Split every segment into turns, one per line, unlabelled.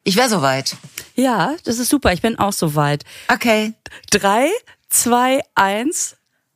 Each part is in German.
Ich wäre soweit.
Ja, das ist super. Ich bin auch soweit.
Okay.
3, 2, 1.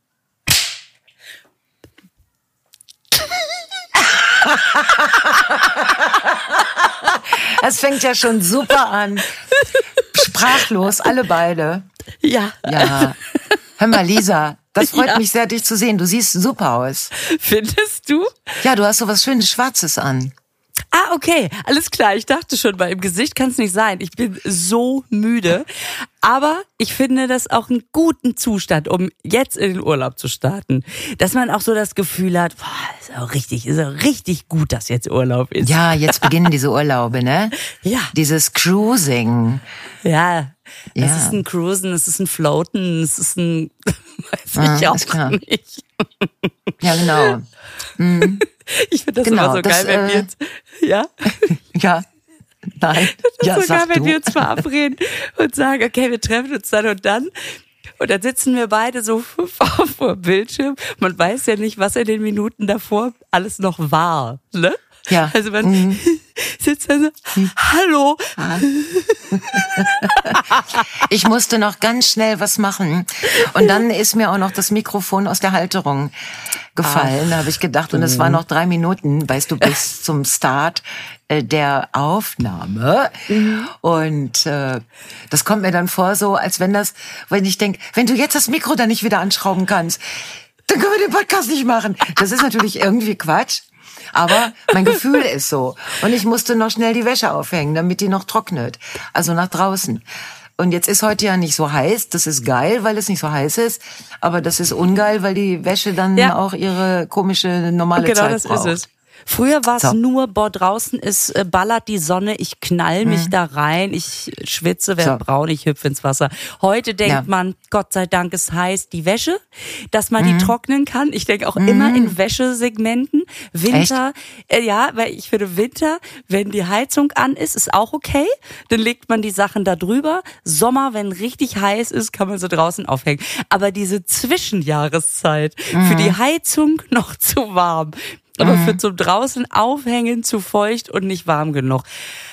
Es fängt ja schon super an. Sprachlos, alle beide.
Ja.
Ja. Hör mal, Lisa, das freut mich sehr, dich zu sehen. Du siehst super aus.
Findest du?
Ja, du hast so was Schönes Schwarzes an.
Ah, okay, alles klar. Ich dachte schon, weil im Gesicht kann es nicht sein. Ich bin so müde. Aber ich finde das auch einen guten Zustand, um jetzt in den Urlaub zu starten. Dass man auch so das Gefühl hat, boah, ist auch richtig gut, dass jetzt Urlaub ist.
Ja, jetzt beginnen diese Urlaube, ne?
Ja.
Dieses Cruising.
Ja, das
Ja.
ist ein Cruisen, es ist ein Floaten, es ist ein, weiß ich
ist klar.
auch nicht.
Ja, genau. Mhm.
Ich finde das
Genau,
immer so
das,
geil, wenn wir jetzt, ja?
Ja. Nein.
Das
Ja,
ist sogar,
sag
wenn
du.
wir uns verabreden und sagen, okay, wir treffen uns dann und dann. Und dann sitzen wir beide so vor dem Bildschirm. Man weiß ja nicht, was in den Minuten davor alles noch war, ne?
Ja.
Also man sitzt da so, hallo.
Ich musste noch ganz schnell was machen. Und dann ist mir auch noch das Mikrofon aus der Halterung gefallen. Da habe ich gedacht, und es waren noch 3 Minuten, weißt du, bis zum Start der Aufnahme. Und das kommt mir dann vor so, als wenn ich denke, wenn du jetzt das Mikro dann nicht wieder anschrauben kannst, dann können wir den Podcast nicht machen. Das ist natürlich irgendwie Quatsch. Aber mein Gefühl ist so. Und ich musste noch schnell die Wäsche aufhängen, damit die noch trocknet. Also nach draußen. Und jetzt ist heute ja nicht so heiß. Das ist geil, weil es nicht so heiß ist. Aber das ist ungeil, weil die Wäsche dann auch ihre komische normale Zeit braucht.
Ist es. Früher war es
So.
nur, draußen ist, ballert die Sonne, ich knall mich da rein, ich schwitze, werde braun, ich hüpfe ins Wasser. Heute denkt man, Gott sei Dank ist heiß, die Wäsche, dass man die trocknen kann. Ich denke auch immer in Wäschesegmenten. Winter, weil ich finde Winter, wenn die Heizung an ist auch okay. Dann legt man die Sachen da drüber. Sommer, wenn richtig heiß ist, kann man sie draußen aufhängen. Aber diese Zwischenjahreszeit, für die Heizung noch zu warm. Aber für zum draußen aufhängen zu feucht und nicht warm genug.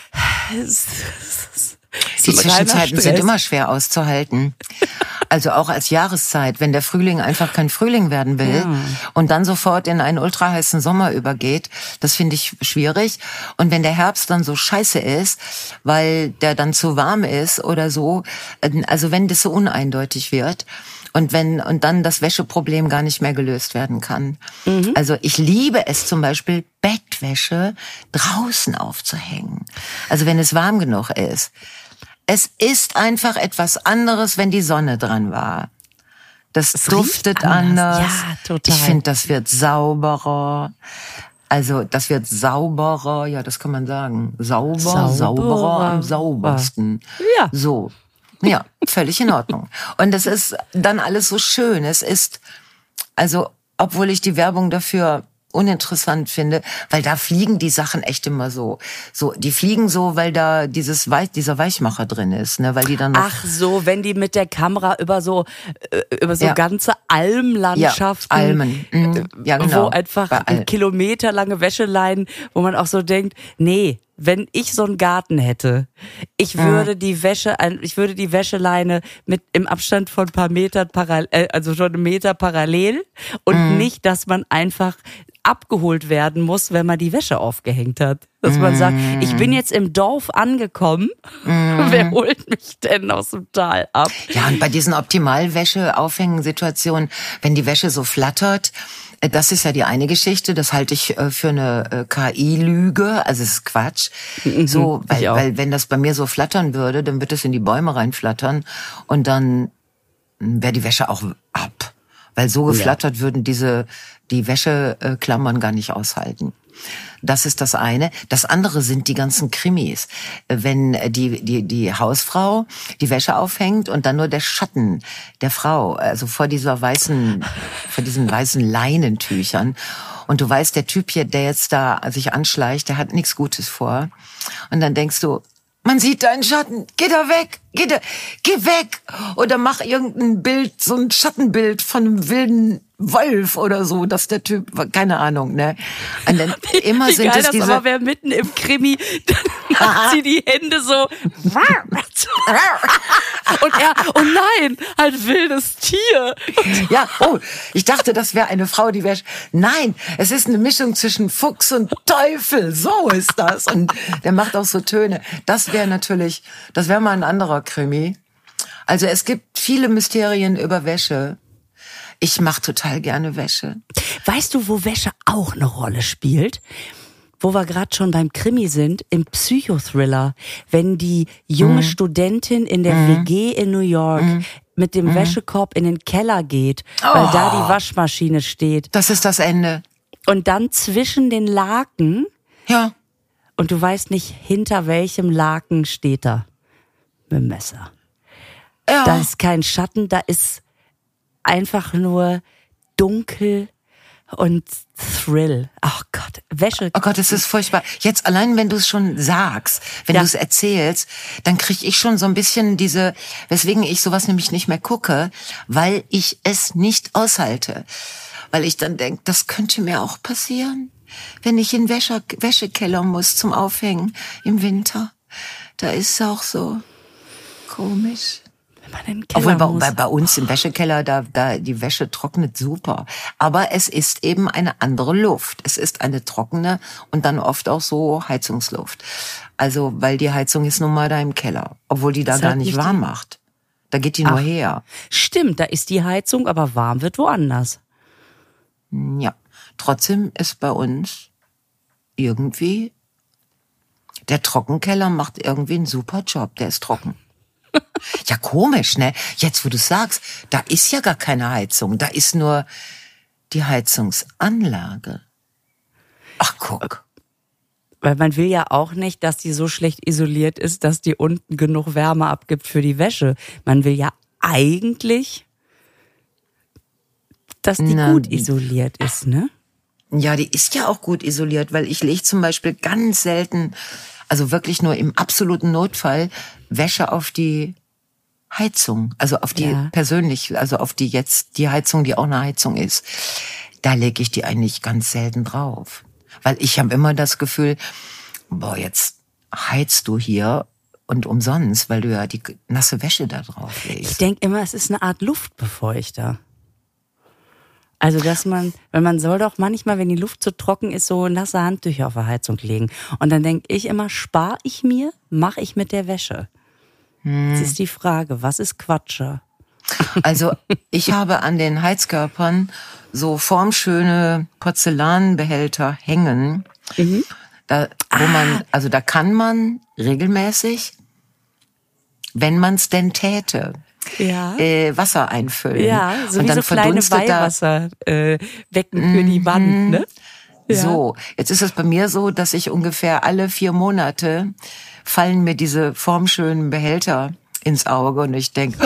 Die Zwischenzeiten sind immer schwer auszuhalten. Also auch als Jahreszeit, wenn der Frühling einfach kein Frühling werden will und dann sofort in einen ultraheißen Sommer übergeht, das finde ich schwierig. Und wenn der Herbst dann so scheiße ist, weil der dann zu warm ist oder so, also wenn das so uneindeutig wird, und dann das Wäscheproblem gar nicht mehr gelöst werden kann. Also ich liebe es zum Beispiel, Bettwäsche draußen aufzuhängen. Also wenn es warm genug ist. Es ist einfach etwas anderes, wenn die Sonne dran war. Das duftet anders.
Ja, total.
Ich finde, das wird sauberer. Also das wird sauberer, ja, das kann man sagen. Sauberer am saubersten.
Ja.
So. Ja, völlig in Ordnung. Und es ist dann alles so schön. Es ist, also, obwohl ich die Werbung dafür uninteressant finde, weil da fliegen die Sachen echt immer so, die fliegen so, weil da dieser Weichmacher drin ist, ne, weil die dann noch,
ach so, wenn die mit der Kamera über so ganze Almlandschaften,
ja, Almen, ja, genau,
wo einfach kilometerlange Wäscheleinen, wo man auch so denkt, nee, wenn ich so einen Garten hätte, ich würde die Wäscheleine mit im Abstand von ein paar Metern also schon einen Meter parallel und nicht, dass man einfach abgeholt werden muss, wenn man die Wäsche aufgehängt hat. Dass man sagt, ich bin jetzt im Dorf angekommen, wer holt mich denn aus dem Tal ab?
Ja, und bei diesen Optimal-Wäsche-Aufhängen-Situationen, wenn die Wäsche so flattert, das ist ja die eine Geschichte, das halte ich für eine KI-Lüge, also es ist Quatsch. So, weil wenn das bei mir so flattern würde, dann wird es in die Bäume reinflattern und dann wäre die Wäsche auch ab. Weil so geflattert würden die Wäscheklammern gar nicht aushalten. Das ist das eine. Das andere sind die ganzen Krimis. Wenn die Hausfrau die Wäsche aufhängt und dann nur der Schatten der Frau, also vor diesen weißen Leinentüchern. Und du weißt, der Typ hier, der jetzt da sich anschleicht, der hat nichts Gutes vor. Und dann denkst du, Man sieht deinen Schatten. Geh da weg. Geh weg. Oder mach irgendein Bild, so ein Schattenbild von einem wilden Wolf oder so, dass der Typ, keine Ahnung, ne? Und dann immer
wie
sind
geil,
es
das
diese...
aber wäre mitten im Krimi, dann macht sie die Hände so. Und er, oh nein, ein wildes Tier.
Ja, oh, ich dachte, das wäre eine Frau, die wäre... Nein, es ist eine Mischung zwischen Fuchs und Teufel, so ist das. Und der macht auch so Töne. Das wäre mal ein anderer Krimi. Also es gibt viele Mysterien über Wäsche. Ich mache total gerne Wäsche.
Weißt du, wo Wäsche auch eine Rolle spielt? Wo wir gerade schon beim Krimi sind, im Psychothriller. Wenn die junge Studentin in der WG in New York mit dem Wäschekorb in den Keller geht, weil da die Waschmaschine steht.
Das ist das Ende.
Und dann zwischen den Laken,
Ja.
und du weißt nicht, hinter welchem Laken steht er. Mit dem Messer.
Ja.
Da ist kein Schatten, da ist einfach nur dunkel und Thrill. Ach Gott, Wäsche.
Oh Gott, es ist furchtbar. Jetzt allein, wenn du es schon sagst, wenn du es erzählst, dann kriege ich schon so ein bisschen weswegen ich sowas nämlich nicht mehr gucke, weil ich es nicht aushalte. Weil ich dann denke, das könnte mir auch passieren, wenn ich in Wäschekeller muss zum Aufhängen im Winter. Da ist es auch so komisch. Obwohl bei uns im Wäschekeller, da die Wäsche trocknet super. Aber es ist eben eine andere Luft. Es ist eine trockene und dann oft auch so Heizungsluft. Also, weil die Heizung ist nun mal da im Keller. Obwohl die da gar nicht warm macht. Da geht die nur her.
Stimmt, da ist die Heizung, aber warm wird woanders.
Ja. Trotzdem ist bei uns irgendwie, der Trockenkeller macht irgendwie einen super Job. Der ist trocken. Ja, komisch, ne? Jetzt, wo du sagst, da ist ja gar keine Heizung. Da ist nur die Heizungsanlage. Ach, guck.
Weil man will ja auch nicht, dass die so schlecht isoliert ist, dass die unten genug Wärme abgibt für die Wäsche. Man will ja eigentlich, dass die gut isoliert ist, ne?
Ja, die ist ja auch gut isoliert, weil ich lege zum Beispiel ganz selten, also wirklich nur im absoluten Notfall, Wäsche auf die Heizung, also auf die auf die Heizung, die auch eine Heizung ist. Da lege ich die eigentlich ganz selten drauf. Weil ich habe immer das Gefühl, jetzt heizt du hier und umsonst, weil du ja die nasse Wäsche da drauf legst.
Ich denke immer, es ist eine Art Luftbefeuchter. Also, weil man soll doch manchmal, wenn die Luft zu trocken ist, so nasse Handtücher auf der Heizung legen. Und dann denke ich immer, spare ich mir, mache ich mit der Wäsche. Jetzt ist die Frage, was ist Quatscher?
Also, ich habe an den Heizkörpern so formschöne Porzellanbehälter hängen. Da kann man regelmäßig, wenn man es denn täte, Wasser einfüllen.
Ja, so
und
wie
dann
so kleine Weihwasserbecken für die Wand, ne? Ja.
So, jetzt ist es bei mir so, dass ich ungefähr alle 4 Monate fallen mir diese formschönen Behälter ins Auge und ich denke,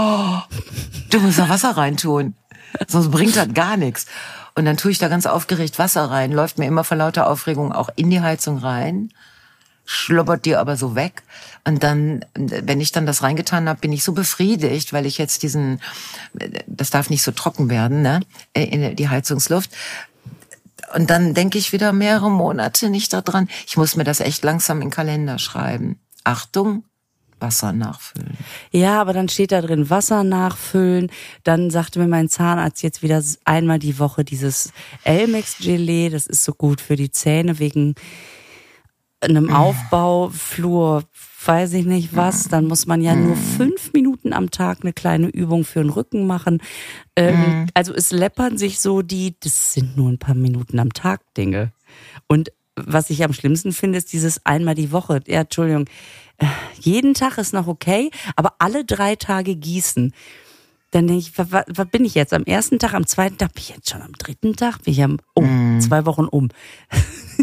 du musst da Wasser reintun, sonst bringt das gar nichts. Und dann tue ich da ganz aufgeregt Wasser rein, läuft mir immer vor lauter Aufregung auch in die Heizung rein, schlubbert die aber so weg. Und dann, wenn ich dann das reingetan habe, bin ich so befriedigt, weil ich jetzt das darf nicht so trocken werden, ne, in die Heizungsluft. Und dann denke ich wieder mehrere Monate nicht daran. Ich muss mir das echt langsam in den Kalender schreiben. Achtung, Wasser nachfüllen.
Ja, aber dann steht da drin Wasser nachfüllen. Dann sagte mir mein Zahnarzt jetzt wieder einmal die Woche dieses Elmex-Gelee. Das ist so gut für die Zähne wegen einem Aufbau, Fluor, weiß ich nicht was. Dann muss man ja nur 5 Minuten am Tag eine kleine Übung für den Rücken machen. Also es läppern sich so das sind nur ein paar Minuten am Tag Dinge. Und was ich am schlimmsten finde, ist dieses einmal die Woche. Ja, Entschuldigung. Jeden Tag ist noch okay, aber alle 3 Tage gießen. Dann denke ich, was bin ich jetzt? Am ersten Tag, am zweiten Tag, bin ich jetzt schon am 3. Tag? Bin ich 2 Wochen um.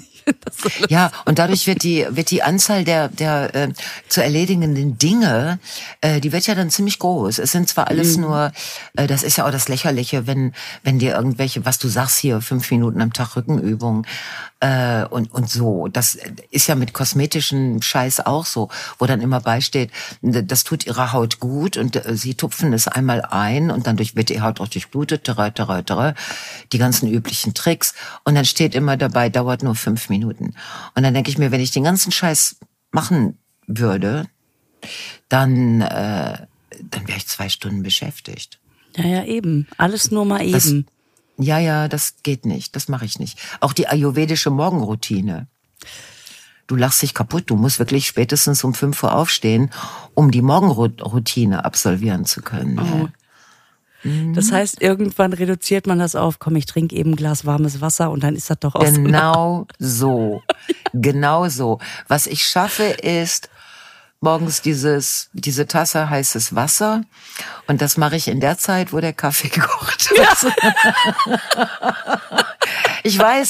Ja, und dadurch wird die Anzahl der zu erledigenden Dinge, die wird ja dann ziemlich groß. Es sind zwar alles nur, das ist ja auch das Lächerliche, wenn dir irgendwelche, was du sagst hier, 5 Minuten am Tag Rückenübungen und so. Das ist ja mit kosmetischen Scheiß auch so, wo dann immer beisteht, das tut ihrer Haut gut und sie tupfen es einmal ein und dann wird die Haut auch durchblutet, die ganzen üblichen Tricks. Und dann steht immer dabei, dauert nur 5 Minuten. Und dann denke ich mir, wenn ich den ganzen Scheiß machen würde, dann wäre ich 2 Stunden beschäftigt.
Ja, eben. Alles nur mal eben.
Das geht nicht. Das mache ich nicht. Auch die ayurvedische Morgenroutine. Du lachst dich kaputt. Du musst wirklich spätestens um 5 Uhr aufstehen, um die Morgenroutine absolvieren zu können.
Oh. Das heißt, irgendwann reduziert man das auf, komm, ich trinke eben ein Glas warmes Wasser und dann ist das doch auch
Genau so. Genau so. Was ich schaffe ist, morgens diese Tasse heißes Wasser und das mache ich in der Zeit, wo der Kaffee kocht. Ja. Ich weiß,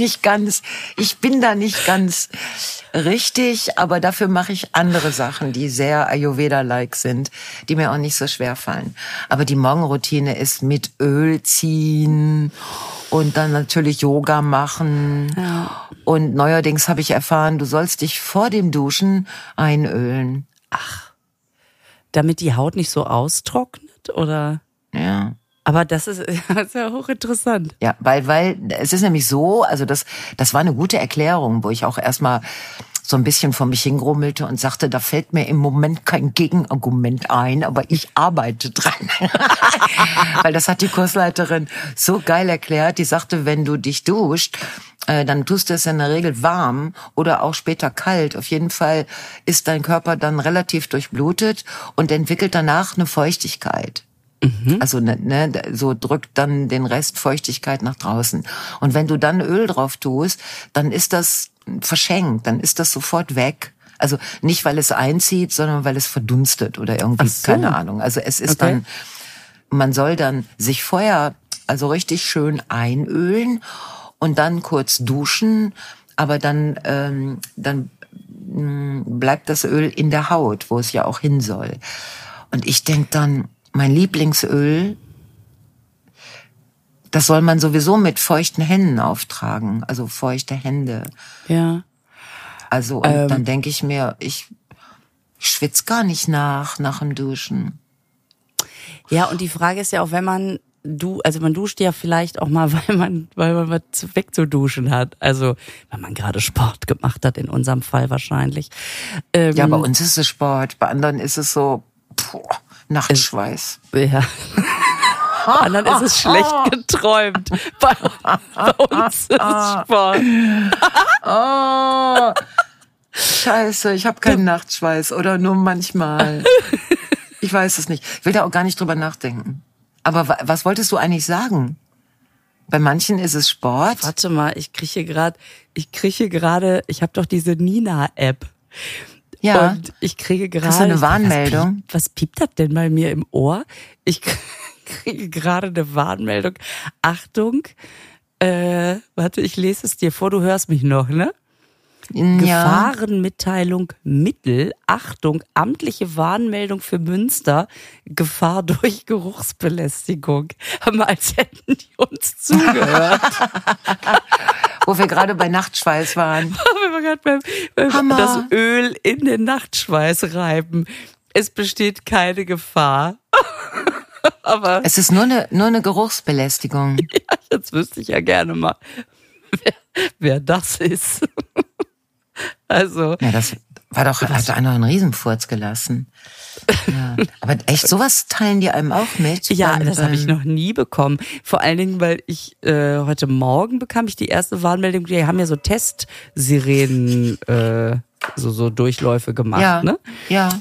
ich bin da nicht ganz richtig, aber dafür mache ich andere Sachen, die sehr Ayurveda-like sind, die mir auch nicht so schwer fallen. Aber die Morgenroutine ist mit Öl ziehen und dann natürlich Yoga machen. Ja. Und neuerdings habe ich erfahren, du sollst dich vor dem Duschen einölen.
Ach, damit die Haut nicht so austrocknet, oder?
Ja.
Aber das ist ja hochinteressant.
Ja, weil es ist nämlich so, also das war eine gute Erklärung, wo ich auch erstmal so ein bisschen vor mich hingrummelte und sagte, da fällt mir im Moment kein Gegenargument ein, aber ich arbeite dran. Weil das hat die Kursleiterin so geil erklärt. Die sagte, wenn du dich duscht, dann tust du es in der Regel warm oder auch später kalt. Auf jeden Fall ist dein Körper dann relativ durchblutet und entwickelt danach eine Feuchtigkeit. Also so drückt dann den Rest Feuchtigkeit nach draußen. Und wenn du dann Öl drauf tust, dann ist das verschenkt, dann ist das sofort weg. Also nicht, weil es einzieht, sondern weil es verdunstet oder irgendwie, keine Ahnung. Also es ist dann, man soll dann sich vorher also richtig schön einölen und dann kurz duschen, aber dann bleibt das Öl in der Haut, wo es ja auch hin soll. Und ich denk dann, mein Lieblingsöl, das soll man sowieso mit feuchten Händen auftragen, also feuchte Hände.
Ja.
Also und dann denke ich mir, ich schwitze gar nicht nach dem Duschen.
Ja, und die Frage ist ja auch, wenn man man duscht ja vielleicht auch mal, weil man was wegzuduschen hat. Also, wenn man gerade Sport gemacht hat, in unserem Fall wahrscheinlich.
Ja, bei uns ist es Sport, bei anderen ist es so, Nachtschweiß.
Ja. Bei anderen ist es schlecht geträumt. Bei uns ist es Sport.
Oh, Scheiße, ich habe keinen Nachtschweiß oder nur manchmal. Ich weiß es nicht. Ich will da auch gar nicht drüber nachdenken. Aber was wolltest du eigentlich sagen? Bei manchen ist es Sport.
Warte mal, ich kriege gerade, ich habe doch diese Nina-App.
Ja.
Und ich kriege gerade.
Hast du eine Warnmeldung?
Was piept das denn bei mir im Ohr? Ich kriege gerade eine Warnmeldung. Achtung, warte, ich lese es dir vor, du hörst mich noch, ne? Ja. Gefahrenmitteilung Mittel. Achtung, amtliche Warnmeldung für Münster. Gefahr durch Geruchsbelästigung. Aber als hätten die uns zugehört.
Wo wir gerade bei Nachtschweiß waren.
Wo wir gerade beim das Öl in den Nachtschweiß reiben. Es besteht keine Gefahr. Aber
es ist nur eine Geruchsbelästigung.
Ja, jetzt wüsste ich ja gerne mal, wer das ist. Also.
Ja, das war doch, hat einer einen Riesenfurz gelassen. Ja. Aber echt, sowas teilen die einem auch mit?
Ja, das habe ich noch nie bekommen. Vor allen Dingen, weil ich heute Morgen bekam ich die erste Warnmeldung, die haben ja so Testsirenen, so Durchläufe gemacht,
ja,
ne?
Ja.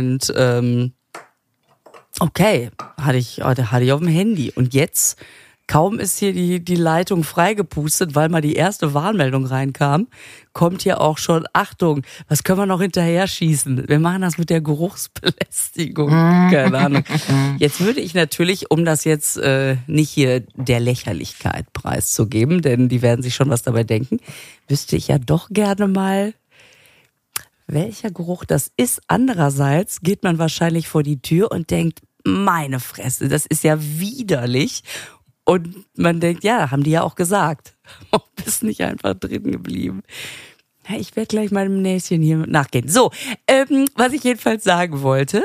Und okay, hatte ich auf dem Handy. Und jetzt kaum ist hier die Leitung freigepustet, weil mal die erste Warnmeldung reinkam, kommt hier auch schon, Achtung, was können wir noch hinterher schießen? Wir machen das mit der Geruchsbelästigung. Keine Ahnung. Jetzt würde ich natürlich, um das jetzt nicht hier der Lächerlichkeit preiszugeben, denn die werden sich schon was dabei denken, wüsste ich ja doch gerne mal, welcher Geruch das ist. Andererseits geht man wahrscheinlich vor die Tür und denkt, meine Fresse, das ist ja widerlich. Und man denkt, ja, haben die ja auch gesagt. Bist nicht einfach drin geblieben. Ja, ich werde gleich meinem Näschen hier nachgehen. So, was ich jedenfalls sagen wollte,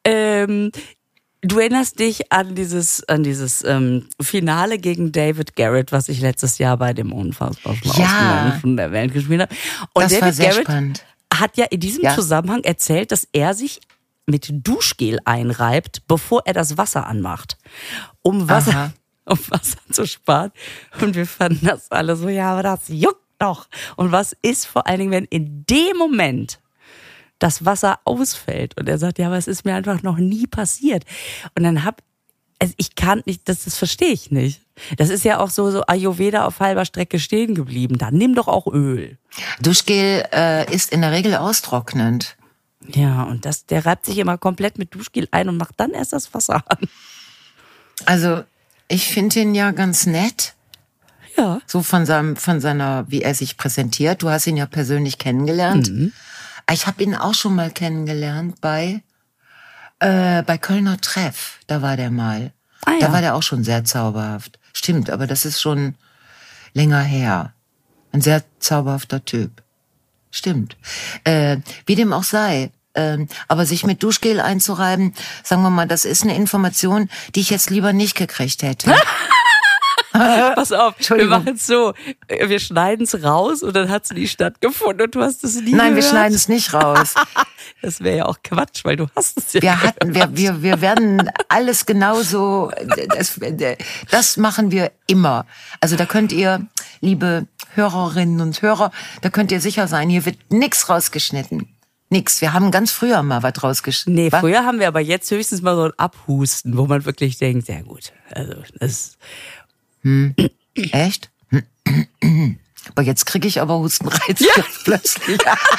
du erinnerst dich an dieses Finale gegen David Garrett, was ich letztes Jahr bei dem unfassbaren Außenland von der Welt gespielt habe. Und
das
David
war sehr
Garrett
spannend.
Hat ja in diesem Zusammenhang erzählt, dass er sich mit Duschgel einreibt, bevor er das Wasser anmacht, um Wasser zu sparen. Und wir fanden das alle so, ja, aber das juckt doch. Und was ist vor allen Dingen, wenn in dem Moment das Wasser ausfällt? Und er sagt, ja, aber es ist mir einfach noch nie passiert. Und dann ich kann nicht, das verstehe ich nicht. Das ist ja auch so Ayurveda auf halber Strecke stehen geblieben. Dann nimm doch auch Öl.
Duschgel ist in der Regel austrocknend.
Ja, und der reibt sich immer komplett mit Duschgel ein und macht dann erst das Wasser an.
Also, ich finde ihn ja ganz nett.
Ja.
So von seiner, wie er sich präsentiert. Du hast ihn ja persönlich kennengelernt. Mhm. Ich habe ihn auch schon mal kennengelernt bei Kölner Treff. Da war der mal. Ah, ja. Da war der auch schon sehr zauberhaft. Stimmt, aber das ist schon länger her. Ein sehr zauberhafter Typ. Stimmt. Wie dem auch sei. Aber sich mit Duschgel einzureiben, sagen wir mal, das ist eine Information, die ich jetzt lieber nicht gekriegt hätte.
Pass auf, wir machen es so, wir schneiden es raus und dann hat es nie stattgefunden und du hast es nie gehört.
Nein, wir schneiden es nicht raus.
Das wäre ja auch Quatsch, weil du hast es ja
wir werden alles genauso, das machen wir immer. Also da könnt ihr, liebe Hörerinnen und Hörer, da könnt ihr sicher sein, hier wird nichts rausgeschnitten. Nix. Wir haben ganz früher mal was rausgeschnitten.
Nee, früher haben wir aber jetzt höchstens mal so ein Abhusten, wo man wirklich denkt, sehr gut, also das...
Echt? Aber jetzt kriege ich aber Hustenreiz plötzlich.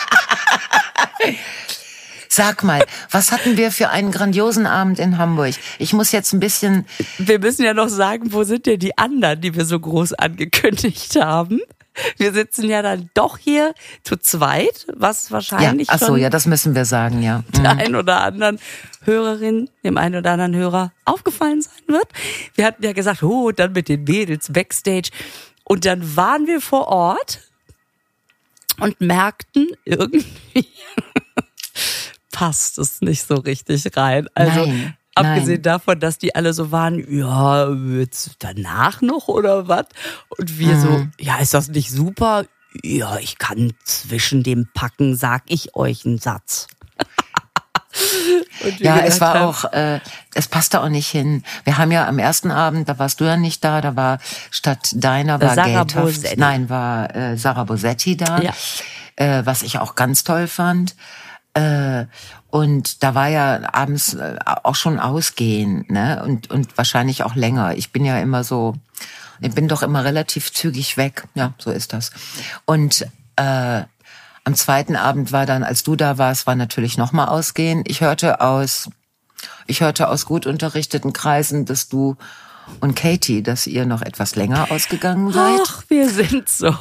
Sag mal, was hatten wir für einen grandiosen Abend in Hamburg? Ich muss jetzt ein bisschen...
Wir müssen ja noch sagen, wo sind denn die anderen, die wir so groß angekündigt haben? Wir sitzen ja dann doch hier zu zweit, was wahrscheinlich
ja, das müssen wir sagen, ja.
Der ein oder anderen Hörerin, dem einen oder anderen Hörer aufgefallen sein wird. Wir hatten ja gesagt, dann mit den Mädels Backstage. Und dann waren wir vor Ort und merkten, irgendwie passt es nicht so richtig rein. Also
Nein.
Abgesehen davon, dass die alle so waren, ja, jetzt danach noch oder was? Und wir so, ja, ist das nicht super? Ja, ich kann zwischen dem Packen, sag ich euch einen Satz.
Ja, es war auch, es passte auch nicht hin. Wir haben ja am ersten Abend, da warst du ja nicht da war statt deiner war
Sarah Bosetti.
Nein, war Sarah Bosetti da, was ich auch ganz toll fand. Und da war ja abends auch schon ausgehen, ne? Und wahrscheinlich auch länger. Ich bin doch immer relativ zügig weg. Ja, so ist das. Und am zweiten Abend war dann, als du da warst, war natürlich nochmal ausgehen. Ich hörte aus gut unterrichteten Kreisen, dass du und Katie, dass ihr noch etwas länger ausgegangen seid.
Ach, wir sind so.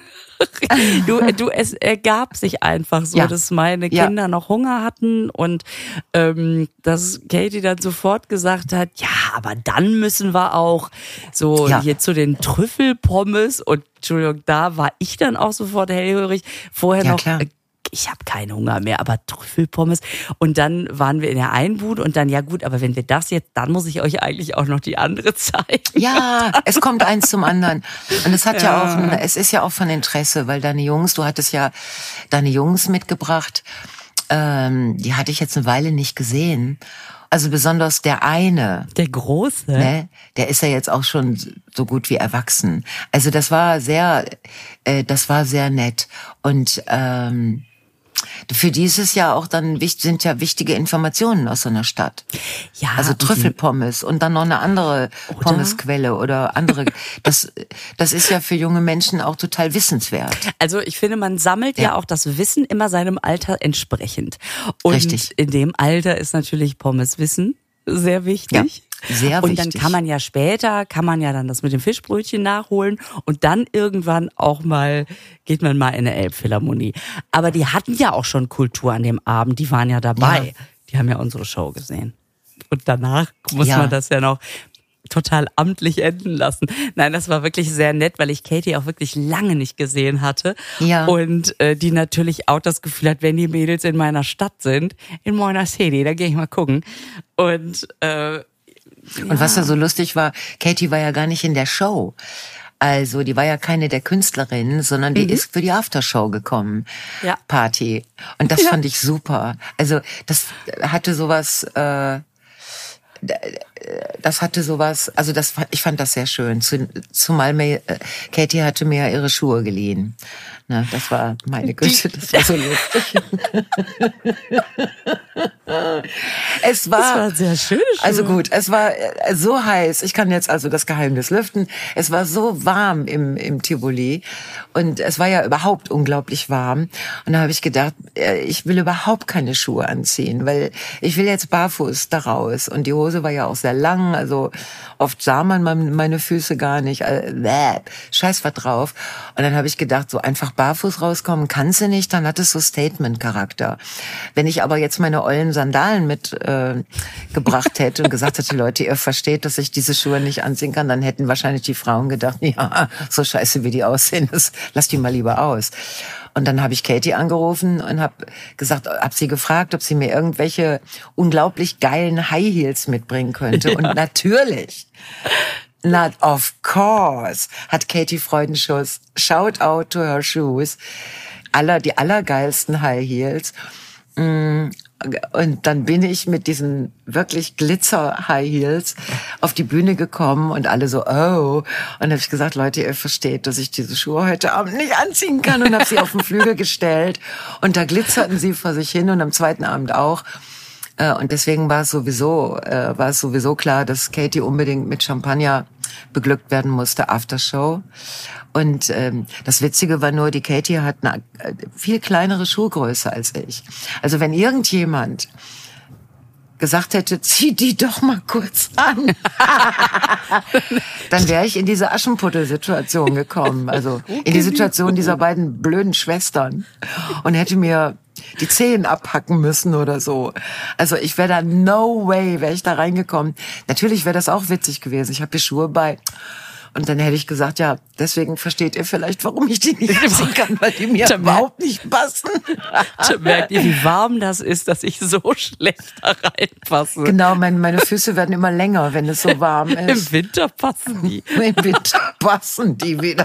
Es ergab sich einfach so, dass meine Kinder noch Hunger hatten und dass Katie dann sofort gesagt hat, ja, aber dann müssen wir auch so hier zu den Trüffelpommes und Entschuldigung, da war ich dann auch sofort hellhörig. Vorher noch, ich habe keinen Hunger mehr, aber Trüffelpommes. Und dann waren wir in der Einbude und dann, ja gut, aber wenn wir das jetzt, dann muss ich euch eigentlich auch noch die andere zeigen.
Ja, es kommt eins zum anderen. Und es hat es ist ja auch von Interesse, weil du hattest ja deine Jungs mitgebracht, die hatte ich jetzt eine Weile nicht gesehen. Also besonders der eine.
Der Große?
Ne, der ist ja jetzt auch schon so gut wie erwachsen. Also das war sehr nett. Und Für die ist es ja auch dann sind ja wichtige Informationen aus so einer Stadt.
Ja.
Also Trüffelpommes und dann noch eine andere Pommesquelle oder andere. Das ist ja für junge Menschen auch total wissenswert.
Also ich finde, man sammelt ja auch das Wissen immer seinem Alter entsprechend. Und
Richtig.
In dem Alter ist natürlich Pommeswissen sehr wichtig.
Ja, sehr
und dann
wichtig.
kann man ja dann das mit dem Fischbrötchen nachholen und dann irgendwann geht man mal in eine Elbphilharmonie. Aber die hatten ja auch schon Kultur an dem Abend, die waren ja dabei. Ja. Die haben ja unsere Show gesehen. Und danach muss man das ja noch total amtlich enden lassen. Nein, das war wirklich sehr nett, weil ich Katie auch wirklich lange nicht gesehen hatte. Ja. Und die natürlich auch das Gefühl hat, wenn die Mädels in meiner Stadt sind, in meiner City, da gehe ich mal gucken. Und
was da so lustig war, Katie war ja gar nicht in der Show. Also, die war ja keine der Künstlerinnen, sondern die ist für die Aftershow gekommen. Ja. Party. Und das fand ich super. Also, das hatte sowas, ich fand das sehr schön. Zumal Katie hatte mir ja ihre Schuhe geliehen. Na, das war, meine Güte, das war so lustig. Das war sehr schön. Also gut, es war so heiß. Ich kann jetzt also das Geheimnis lüften. Es war so warm im Tivoli und es war ja überhaupt unglaublich warm. Und da habe ich gedacht, ich will überhaupt keine Schuhe anziehen, weil ich will jetzt barfuß da raus. Und die Hose war ja auch sehr lang, also oft sah man meine Füße gar nicht. Scheiß was drauf. Und dann habe ich gedacht, so einfach barfuß rauskommen kannst du nicht, dann hat es so Statement-Charakter. Wenn ich aber jetzt meine ollen Sandalen mitgebracht hätte und gesagt hätte, Leute, ihr versteht, dass ich diese Schuhe nicht anziehen kann, dann hätten wahrscheinlich die Frauen gedacht, ja, so scheiße wie die aussehen, lass die mal lieber aus. Und dann habe ich Katie angerufen und habe sie gefragt, ob sie mir irgendwelche unglaublich geilen High Heels mitbringen könnte. Ja. Und natürlich, not of course, hat Katie Freudenschuss, shout out to her shoes, die allergeilsten High Heels. Und dann bin ich mit diesen wirklich Glitzer-High Heels auf die Bühne gekommen und alle so, oh. Und dann habe ich gesagt, Leute, ihr versteht, dass ich diese Schuhe heute Abend nicht anziehen kann und habe sie auf den Flügel gestellt. Und da glitzerten sie vor sich hin und am zweiten Abend auch. Und deswegen war es sowieso klar, dass Katie unbedingt mit Champagner beglückt werden musste, Aftershow. Und das Witzige war nur, die Katie hat eine viel kleinere Schuhgröße als ich. Also wenn irgendjemand gesagt hätte, zieh die doch mal kurz an, dann wäre ich in diese Aschenputtel-Situation gekommen. Also in die Situation dieser beiden blöden Schwestern und hätte mir die Zehen abhacken müssen oder so. Also ich wäre da, no way, wäre ich da reingekommen. Natürlich wäre das auch witzig gewesen. Ich habe die Schuhe bei. Und dann hätte ich gesagt, ja, deswegen versteht ihr vielleicht, warum ich die nicht anziehen kann, weil die mir überhaupt nicht passen.
Merkt ihr, wie warm das ist, dass ich so schlecht da reinpasse?
Genau, meine Füße werden immer länger, wenn es so warm ist.
Im Winter passen die.
Im Winter passen die wieder.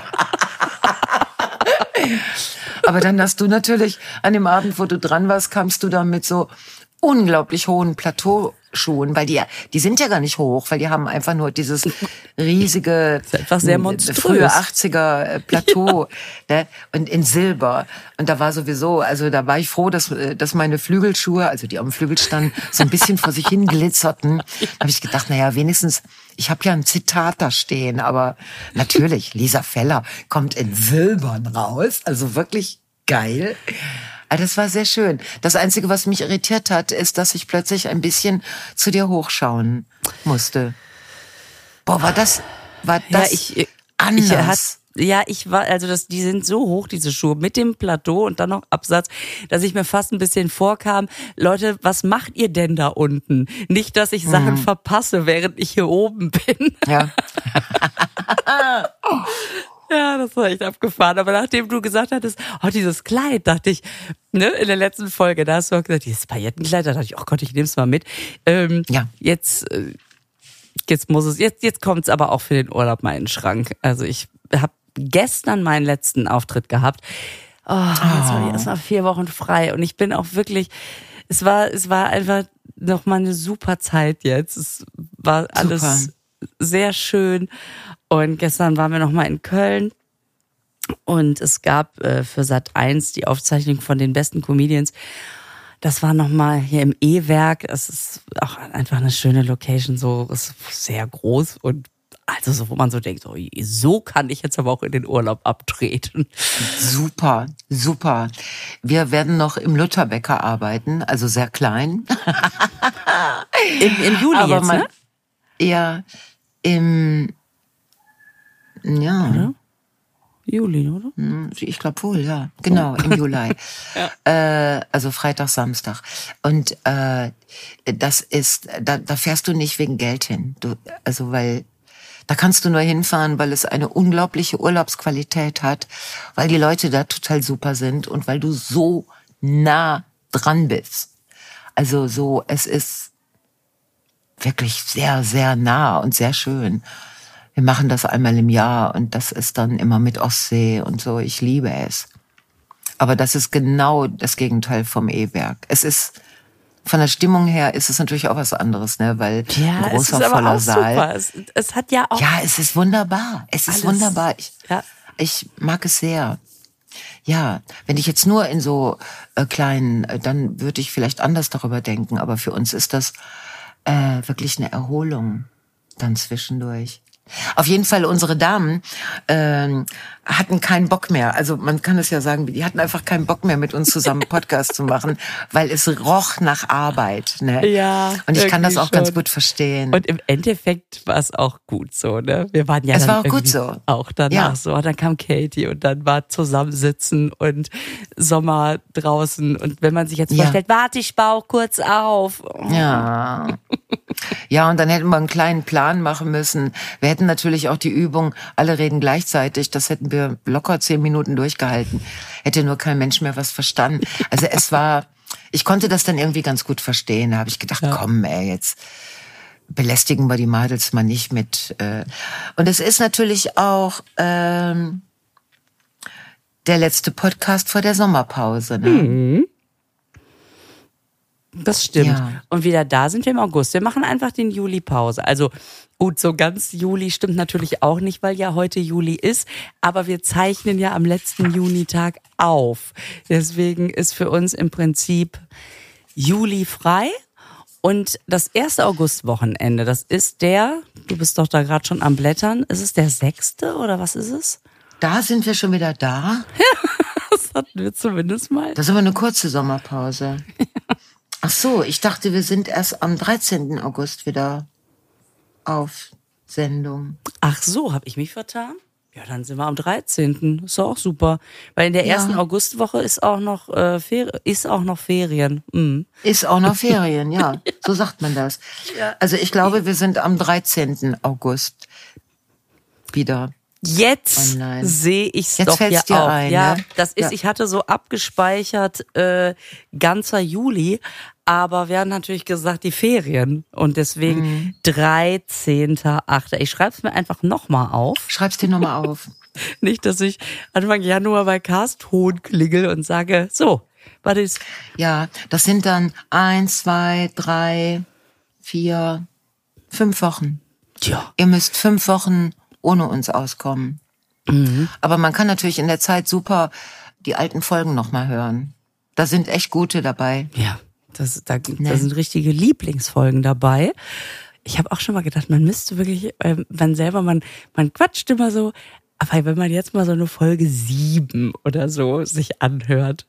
Aber dann hast du natürlich, an dem Abend, wo du dran warst, kamst du da mit so unglaublich hohen Plateauschuhen, weil die sind ja gar nicht hoch, weil die haben einfach nur dieses riesige,
etwas sehr monströs,
frühe 80er Plateau, ne? Und in Silber. Und da war sowieso, also da war ich froh, dass meine Flügelschuhe, also die am Flügel standen, so ein bisschen vor sich hin glitzerten. Da habe ich gedacht, naja, wenigstens, ich habe ja ein Zitat da stehen, aber natürlich, Lisa Feller kommt in Silbern raus, also wirklich geil. Also das war sehr schön. Das Einzige, was mich irritiert hat, ist, dass ich plötzlich ein bisschen zu dir hochschauen musste. Boah, war das anders?
Die sind so hoch, diese Schuhe, mit dem Plateau und dann noch Absatz, dass ich mir fast ein bisschen vorkam, Leute, was macht ihr denn da unten? Nicht, dass ich Sachen verpasse, während ich hier oben bin.
Ja.
Ja, das war echt abgefahren. Aber nachdem du gesagt hattest, dieses Kleid, dachte ich, ne, in der letzten Folge, da hast du auch gesagt, dieses Paillettenkleid, da dachte ich, oh Gott, ich nehm's mal mit. Jetzt kommt's aber auch für den Urlaub mal in den Schrank. Also ich habe gestern meinen letzten Auftritt gehabt. Jetzt war ich erst mal 4 Wochen frei und ich bin auch wirklich, es war einfach noch mal eine super Zeit jetzt. Es war alles sehr schön. Und gestern waren wir noch mal in Köln Und es gab für Sat.1 die Aufzeichnung von den besten Comedians. Das war nochmal hier im E-Werk. Es ist auch einfach eine schöne Location, so ist sehr groß und also so, wo man so denkt, so kann ich jetzt aber auch in den Urlaub abtreten.
Super, super. Wir werden noch im Lutherbäcker arbeiten, also sehr klein.
Im Juli aber jetzt, ne?
Ja,
Oder? Juli, oder?
Ich glaube wohl, ja. Genau, im Juli. Ja. Also Freitag, Samstag. Und das ist, da fährst du nicht wegen Geld hin. Weil da kannst du nur hinfahren, weil es eine unglaubliche Urlaubsqualität hat, weil die Leute da total super sind und weil du so nah dran bist. Also so, es ist wirklich sehr, sehr nah und sehr schön. Wir machen das einmal im Jahr und das ist dann immer mit Ostsee und so. Ich liebe es. Aber das ist genau das Gegenteil vom E-Werk. Es ist, von der Stimmung her ist es natürlich auch was anderes, ne? Weil ein großer, voller Saal.
Super. Es hat ja auch.
Ja, es ist wunderbar. Es ist wunderbar. Ich mag es sehr. Ja, wenn ich jetzt nur in so kleinen, dann würde ich vielleicht anders darüber denken. Aber für uns ist das wirklich eine Erholung dann zwischendurch. Auf jeden Fall, unsere Damen hatten keinen Bock mehr. Also man kann es ja sagen, die hatten einfach keinen Bock mehr, mit uns zusammen Podcast zu machen, weil es roch nach Arbeit. Ne?
Ja.
Und ich kann das auch ganz gut verstehen.
Und im Endeffekt war es auch gut so, ne? Wir waren ja
es
dann
war auch gut so.
Auch danach so. Und dann kam Katie und dann war Zusammensitzen und Sommer draußen. Und wenn man sich jetzt vorstellt, warte, ich baue kurz auf. Oh.
Ja. Ja, und dann hätten wir einen kleinen Plan machen müssen. Wir hätten natürlich auch die Übung, alle reden gleichzeitig. Das hätten wir locker 10 Minuten durchgehalten. Hätte nur kein Mensch mehr was verstanden. Also ich konnte das dann irgendwie ganz gut verstehen. Da habe ich gedacht, komm, jetzt belästigen wir die Mädels mal nicht mit. Und es ist natürlich auch der letzte Podcast vor der Sommerpause. Ne?
Mhm. Das stimmt. Ja. Und wieder da sind wir im August. Wir machen einfach den Juli Pause. Also gut, so ganz Juli stimmt natürlich auch nicht, weil ja heute Juli ist. Aber wir zeichnen ja am letzten Junitag auf. Deswegen ist für uns im Prinzip Juli frei. Und das erste Augustwochenende, das ist du bist doch da gerade schon am Blättern, ist es der 6. oder was ist es?
Da sind wir schon wieder da.
Das hatten wir zumindest mal.
Das ist aber eine kurze Sommerpause. Ach so, ich dachte, wir sind erst am 13. August wieder auf Sendung.
Ach so, habe ich mich vertan? Ja, dann sind wir am 13. Ist auch super. Weil in der ersten Augustwoche ist auch noch Ferien. Mhm.
Ist auch noch Ferien, ja. So sagt man das. Ja. Also ich glaube, wir sind am 13. August wieder.
Jetzt sehe ich es doch hier auch.
Ein,
ja,
ne?
Das ist, ich hatte so abgespeichert ganzer Juli, aber wir haben natürlich gesagt, die Ferien. Und deswegen 13.8. Ich schreibe es mir einfach nochmal auf.
Schreib's dir nochmal auf.
Nicht, dass ich Anfang Januar bei Karsthohn klingel und sage, so, was ist?
Ja, das sind dann 1, 2, 3, 4, 5 Wochen.
Ja.
Ihr müsst 5 Wochen ohne uns auskommen. Mhm. Aber man kann natürlich in der Zeit super die alten Folgen nochmal hören. Da sind echt gute dabei.
Ja, da sind richtige Lieblingsfolgen dabei. Ich habe auch schon mal gedacht, man müsste wirklich, man quatscht immer so, aber wenn man jetzt mal so eine Folge 7 oder so sich anhört,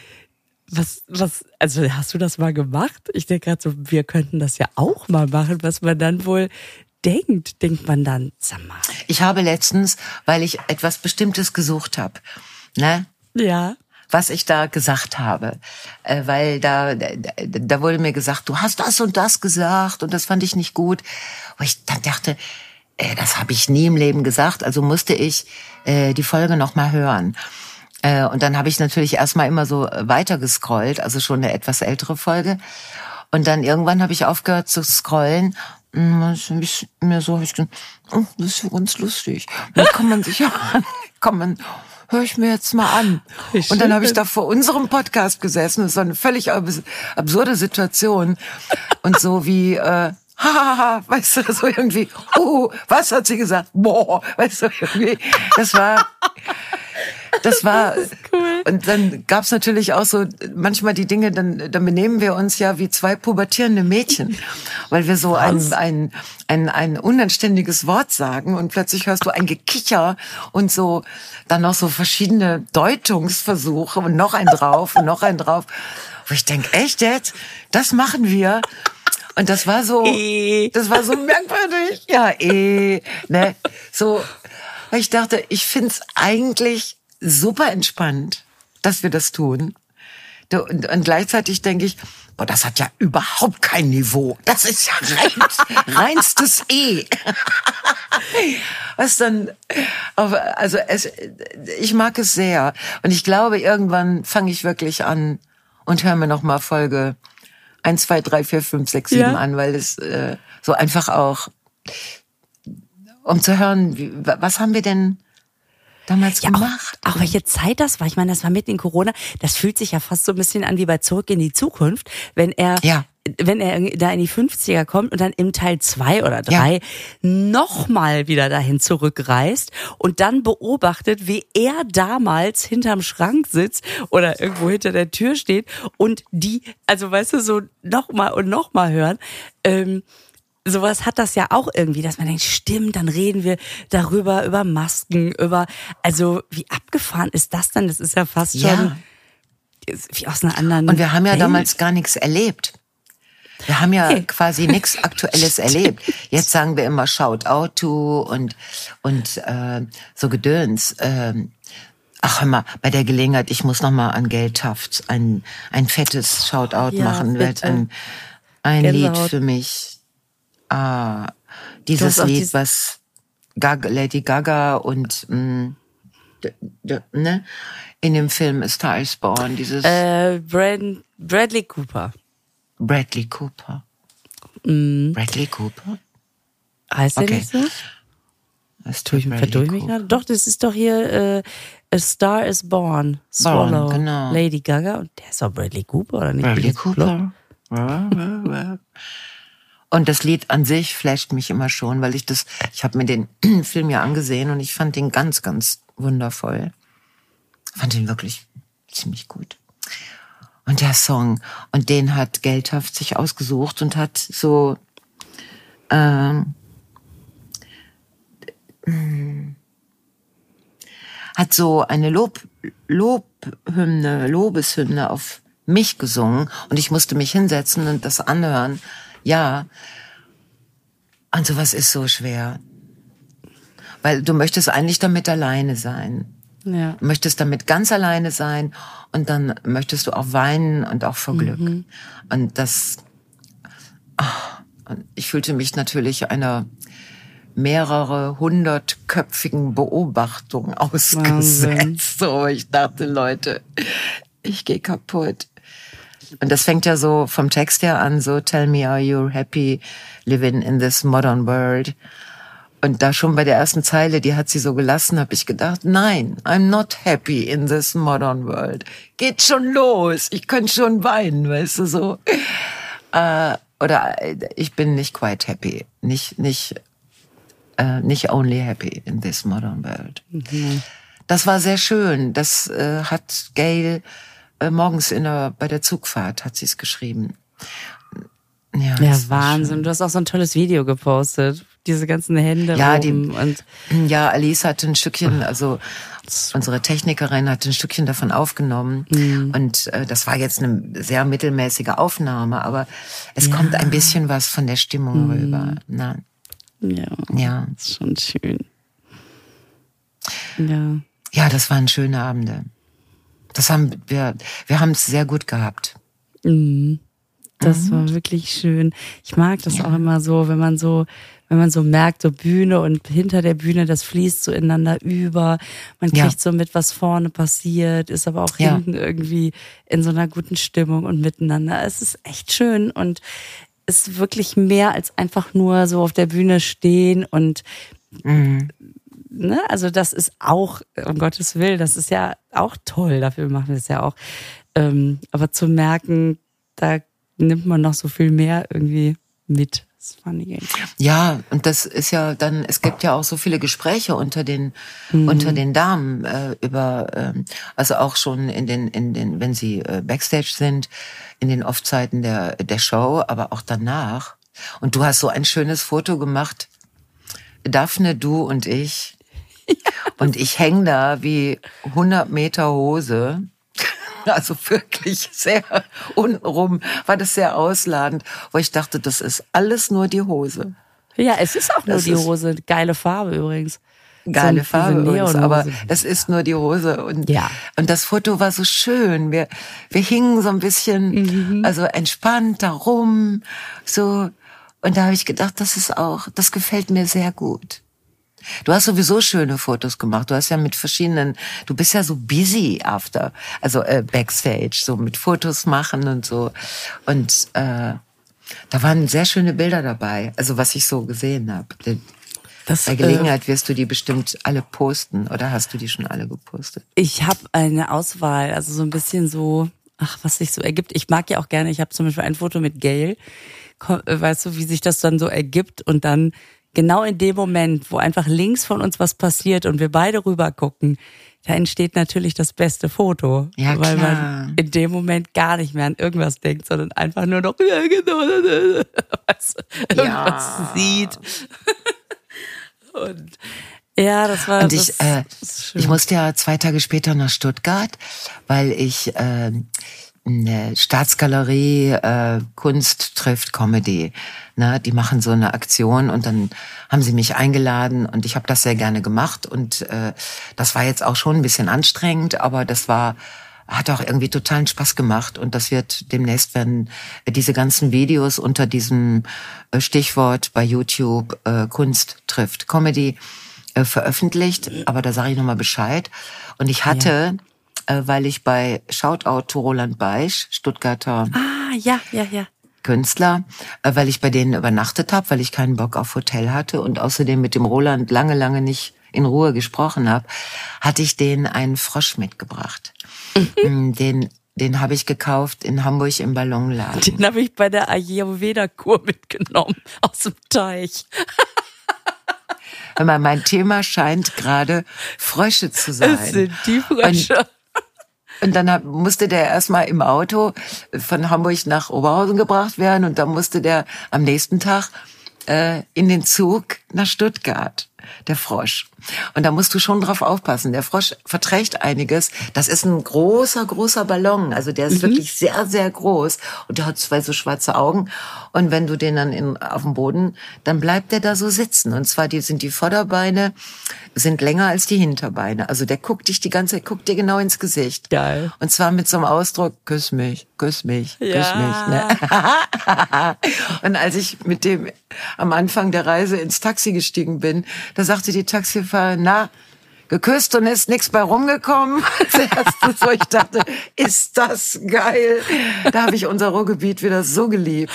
also hast du das mal gemacht? Ich denke gerade so, wir könnten das ja auch mal machen, was man dann wohl denkt man dann, sag mal.
Ich habe letztens, weil ich etwas Bestimmtes gesucht habe, ne?
Ja.
Was ich da gesagt habe, weil da wurde mir gesagt, du hast das und das gesagt und das fand ich nicht gut. Und ich dann dachte, das habe ich nie im Leben gesagt, also musste ich die Folge noch mal hören. Und dann habe ich natürlich erstmal immer so weiter gescrollt, also schon eine etwas ältere Folge. Und dann irgendwann habe ich aufgehört zu scrollen. Das ist mir so, das ist für uns lustig. Dann kann man sich hör ich mir jetzt mal an. Und dann habe ich da vor unserem Podcast gesessen. Das war eine völlig absurde Situation. Und so wie, weißt du, so irgendwie, was hat sie gesagt? Boah, weißt du, irgendwie, das war, Das war,
das ist cool.
Und dann gab's natürlich auch so manchmal die Dinge, dann benehmen wir uns ja wie zwei pubertierende Mädchen, weil wir so ein unanständiges Wort sagen und plötzlich hörst du ein Gekicher und so, dann noch so verschiedene Deutungsversuche und noch ein drauf und noch ein drauf. Wo ich denke, echt jetzt? Das machen wir? Und das war so merkwürdig. Ja, ne? So, weil ich dachte, ich find's eigentlich super entspannt, dass wir das tun. Und gleichzeitig denke ich, boah, das hat ja überhaupt kein Niveau. Das ist ja reinstes E. Was dann, also ich mag es sehr. Und ich glaube, irgendwann fange ich wirklich an und höre mir noch mal Folge 1, 2, 3, 4, 5, 6, 7 an, weil es so einfach auch, um zu hören, was haben wir denn damals gemacht?
Auch welche Zeit das war. Ich meine, das war mitten in Corona. Das fühlt sich ja fast so ein bisschen an wie bei Zurück in die Zukunft, wenn er da in die 50er kommt und dann im Teil 2 oder 3 nochmal wieder dahin zurückreist und dann beobachtet, wie er damals hinterm Schrank sitzt oder irgendwo hinter der Tür steht und die, also weißt du, so nochmal und nochmal hören. Sowas hat das ja auch irgendwie, dass man denkt, stimmt, dann reden wir darüber, über Masken, also wie abgefahren ist das denn? Das ist ja fast schon wie aus einer anderen
Und wir haben ja
Welt.
damals gar nichts erlebt. Wir haben ja quasi nichts Aktuelles erlebt. Jetzt sagen wir immer Shoutout to und so Gedöns. Ach, hör mal, bei der Gelegenheit, ich muss noch mal an Geldhaft ein fettes Shoutout machen. Ein Lied für mich. Dieses Lied, was Lady Gaga und ne, in dem Film A Star is Born, dieses
Bradley Cooper.
Bradley Cooper. Bradley Cooper?
Heißt der nicht so?
Verdurch
mich gerade? Doch, das ist doch hier A Star is Born. Swallow.
Genau.
Lady Gaga. Und der ist doch Bradley Cooper, oder nicht?
Bradley Cooper. Und das Lied an sich flasht mich immer schon, weil ich habe mir den Film ja angesehen und ich fand den ganz, ganz wundervoll. Fand ihn wirklich ziemlich gut. Und der Song, und den hat Geldhaft sich ausgesucht und hat so eine Lobeshymne auf mich gesungen und ich musste mich hinsetzen und das anhören. Ja. Und sowas ist so schwer. Weil du möchtest eigentlich damit alleine sein.
Ja.
Du möchtest damit ganz alleine sein und dann möchtest du auch weinen und auch vor Glück. Und ich fühlte mich natürlich einer mehrere hundertköpfigen Beobachtung ausgesetzt.
Wahnsinn.
So, ich dachte, Leute, ich gehe kaputt. Und das fängt ja so vom Text her an, so tell me are you happy living in this modern world? Und da schon bei der ersten Zeile, die hat sie so gelassen, habe ich gedacht, nein, I'm not happy in this modern world. Geht schon los, ich könnte schon weinen, weißt du, so. Oder ich bin nicht quite happy, nicht only happy in this modern world. Das war sehr schön, das hat Gail morgens bei der Zugfahrt hat sie es geschrieben. Ja,
Wahnsinn. Du hast auch so ein tolles Video gepostet. Diese ganzen Hände
Ja, Alice hatte ein Stückchen, also unsere Technikerin hat ein Stückchen davon aufgenommen. Und das war jetzt eine sehr mittelmäßige Aufnahme, aber es kommt ein bisschen was von der Stimmung rüber. Na? Ja.
Das ist schon schön.
Ja, das waren schöne Abende. Wir haben es sehr gut gehabt.
Das war wirklich schön. Ich mag das auch immer so, wenn man so merkt, so Bühne und hinter der Bühne, das fließt so ineinander über. Man kriegt so mit, was vorne passiert, ist aber auch hinten irgendwie in so einer guten Stimmung und miteinander. Es ist echt schön und es ist wirklich mehr als einfach nur so auf der Bühne stehen und ne, also das ist auch, um Gottes Willen, das ist ja auch toll, dafür machen wir es ja auch. Aber zu merken, da nimmt man noch so viel mehr irgendwie mit. Das fand ich
ja, und das ist ja dann, es gibt ja auch so viele Gespräche unter den Damen über, also auch schon in den, wenn sie Backstage sind, in den Off-Zeiten der Show, aber auch danach. Und du hast so ein schönes Foto gemacht, Daphne, du und ich. Ja. Und ich hänge da wie 100 Meter Hose. Also wirklich sehr untenrum war das sehr ausladend, wo ich dachte, das ist alles nur die Hose.
Ja, es ist auch nur die Hose. Geile Farbe übrigens.
Geile so Farbe übrigens, aber es ist nur die Hose. Und, und das Foto war so schön. Wir hingen so ein bisschen, also entspannt da rum, so. Und da habe ich gedacht, das gefällt mir sehr gut. Du hast sowieso schöne Fotos gemacht. Du hast ja mit verschiedenen, du bist ja so busy Backstage, so mit Fotos machen und so. Und da waren sehr schöne Bilder dabei, also was ich so gesehen habe. Bei Gelegenheit wirst du die bestimmt alle posten, oder hast du die schon alle gepostet?
Ich habe eine Auswahl, also so ein bisschen so, was sich so ergibt. Ich mag ja auch gerne, ich habe zum Beispiel ein Foto mit Gail, weißt du, wie sich das dann so ergibt und dann genau in dem Moment, wo einfach links von uns was passiert und wir beide rüber gucken, da entsteht natürlich das beste Foto.
Ja,
weil
klar.
Man in dem Moment gar nicht mehr an irgendwas denkt, sondern einfach nur noch irgendwas sieht. Und ja, das war.
Und ich musste ja 2 Tage später nach Stuttgart, weil ich eine Staatsgalerie Kunst trifft Comedy. Ne, die machen so eine Aktion und dann haben sie mich eingeladen und ich habe das sehr gerne gemacht und das war jetzt auch schon ein bisschen anstrengend, aber hat auch irgendwie totalen Spaß gemacht und das wird demnächst werden diese ganzen Videos unter diesem Stichwort bei YouTube Kunst trifft Comedy veröffentlicht, aber da sage ich nochmal Bescheid. Und ich hatte, weil ich bei Shoutout to Roland Beisch, Stuttgarter Künstler, weil ich bei denen übernachtet habe, weil ich keinen Bock auf Hotel hatte und außerdem mit dem Roland lange nicht in Ruhe gesprochen habe, hatte ich denen einen Frosch mitgebracht. Den habe ich gekauft in Hamburg im Ballonladen.
Den habe ich bei der Ayurveda-Kur mitgenommen, aus dem Teich.
Hör mal, mein Thema scheint gerade Frösche zu sein.
Es sind die Frösche.
Und dann musste der erstmal im Auto von Hamburg nach Oberhausen gebracht werden und dann musste der am nächsten Tag in den Zug nach Stuttgart, der Frosch. Und da musst du schon drauf aufpassen. Der Frosch verträgt einiges. Das ist ein großer Ballon. Also der ist wirklich sehr, sehr groß. Und der hat 2 so schwarze Augen. Und wenn du den dann auf dem Boden, dann bleibt der da so sitzen. Und zwar sind die Vorderbeine sind länger als die Hinterbeine. Also der guckt dich die ganze Zeit, guckt dir genau ins Gesicht.
Geil.
Und zwar mit so einem Ausdruck, küss mich, küss mich, küss mich. Ne? Und als ich mit dem am Anfang der Reise ins Taxi gestiegen bin, da sagte die Taxifahrerin, na, geküsst und ist nichts bei rumgekommen. Als erstes, so ich dachte, ist das geil. Da habe ich unser Ruhrgebiet wieder so geliebt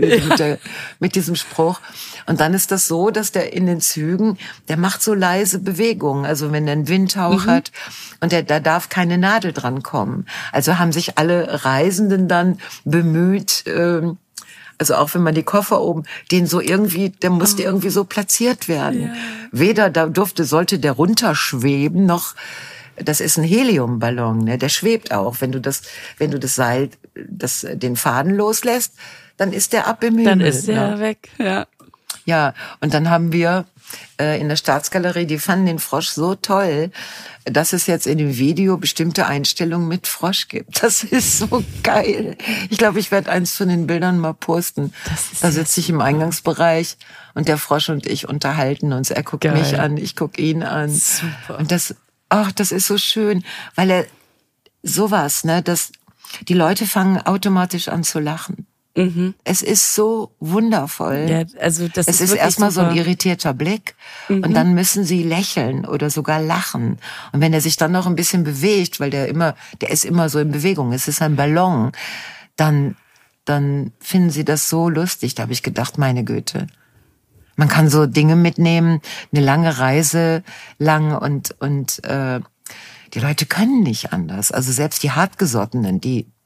mit diesem Spruch. Und dann ist das so, dass der in den Zügen, der macht so leise Bewegungen. Also wenn der einen Windhauch hat und da darf keine Nadel dran kommen. Also haben sich alle Reisenden dann bemüht, also auch wenn man die Koffer oben, der musste irgendwie so platziert werden. Ja. Weder sollte der runterschweben, noch, das ist ein Heliumballon, ne? Der schwebt auch. Wenn du das Seil, den Faden loslässt, dann ist der ab im Himmel.
Dann ist der weg, ja.
Ja, und dann haben wir in der Staatsgalerie, die fanden den Frosch so toll, dass es jetzt in dem Video bestimmte Einstellungen mit Frosch gibt. Das ist so geil. Ich glaube, ich werde eins von den Bildern mal posten. Da sitze ich im Eingangsbereich und der Frosch und ich unterhalten uns. Er guckt mich an, ich gucke ihn an.
Super.
Und das ist so schön, weil er sowas, ne, die Leute fangen automatisch an zu lachen. Es ist so wundervoll.
Ja, also es
ist erstmal so ein irritierter Blick und dann müssen sie lächeln oder sogar lachen. Und wenn er sich dann noch ein bisschen bewegt, weil der ist immer so in Bewegung, es ist ein Ballon, dann finden sie das so lustig. Da habe ich gedacht, meine Güte. Man kann so Dinge mitnehmen, eine lange Reise lang und die Leute können nicht anders. Also selbst die Hartgesottenen, die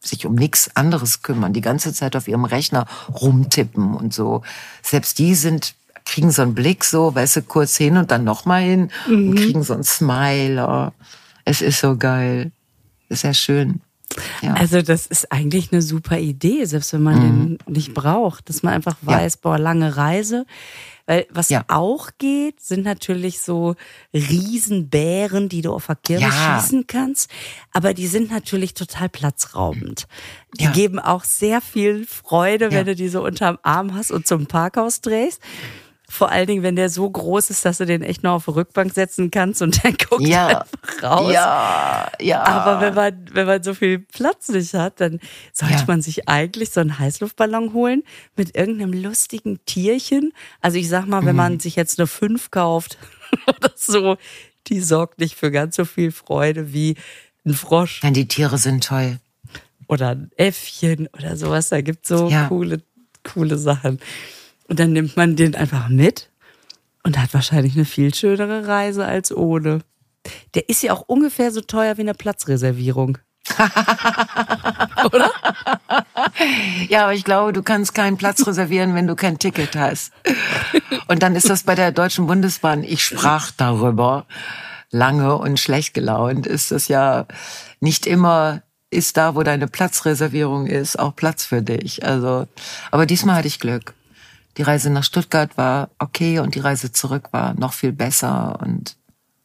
sich um nichts anderes kümmern, die ganze Zeit auf ihrem Rechner rumtippen und so. Selbst die kriegen so einen Blick so, weißt du, kurz hin und dann nochmal hin und kriegen so einen Smile. Es ist so geil. Ist ja schön. Ja.
Also das ist eigentlich eine super Idee, selbst wenn man den nicht braucht, dass man einfach weiß, lange Reise. Weil was auch geht, sind natürlich so Riesenbären, die du auf der Kirmes schießen kannst. Aber die sind natürlich total platzraubend. Die geben auch sehr viel Freude, wenn du die so unterm Arm hast und zum Parkhaus drehst. Vor allen Dingen, wenn der so groß ist, dass du den echt nur auf die Rückbank setzen kannst und der guckt einfach raus.
Ja.
Aber wenn man so viel Platz nicht hat, dann sollte man sich eigentlich so einen Heißluftballon holen mit irgendeinem lustigen Tierchen. Also ich sag mal, wenn man sich jetzt eine 5 kauft oder so, die sorgt nicht für ganz so viel Freude wie ein Frosch.
Nein, die Tiere sind toll.
Oder ein Äffchen oder sowas. Da gibt's so coole Sachen. Und dann nimmt man den einfach mit und hat wahrscheinlich eine viel schönere Reise als ohne. Der ist ja auch ungefähr so teuer wie eine Platzreservierung. Oder?
Ja, aber ich glaube, du kannst keinen Platz reservieren, wenn du kein Ticket hast. Und dann ist das bei der Deutschen Bundesbahn. Ich sprach darüber lange und schlecht gelaunt. Ist das ja nicht immer, ist da, wo deine Platzreservierung ist, auch Platz für dich. Also, aber diesmal hatte ich Glück. Die Reise nach Stuttgart war okay und die Reise zurück war noch viel besser und